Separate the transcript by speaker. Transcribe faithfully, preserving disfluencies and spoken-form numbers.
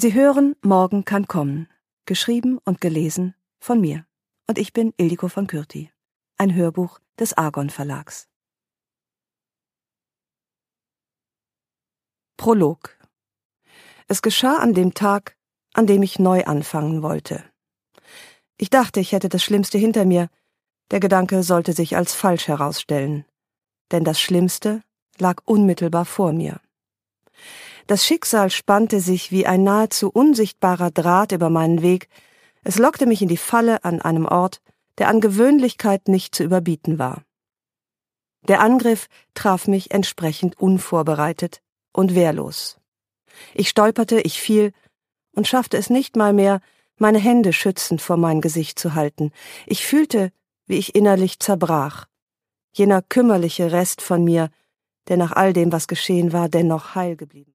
Speaker 1: Sie hören Morgen kann kommen, geschrieben und gelesen von mir. Und ich bin Ildiko von Kürti, ein Hörbuch des Argon Verlags. Prolog. Es geschah an dem Tag, an dem ich neu anfangen wollte. Ich dachte, ich hätte das Schlimmste hinter mir. Der Gedanke sollte sich als falsch herausstellen. Denn das Schlimmste lag unmittelbar vor mir. Das Schicksal spannte sich wie ein nahezu unsichtbarer Draht über meinen Weg. Es lockte mich in die Falle an einem Ort, der an Gewöhnlichkeit nicht zu überbieten war. Der Angriff traf mich entsprechend unvorbereitet und wehrlos. Ich stolperte, ich fiel und schaffte es nicht mal mehr, meine Hände schützend vor mein Gesicht zu halten. Ich fühlte, wie ich innerlich zerbrach. Jener kümmerliche Rest von mir, der nach all dem, was geschehen war, dennoch heil geblieben.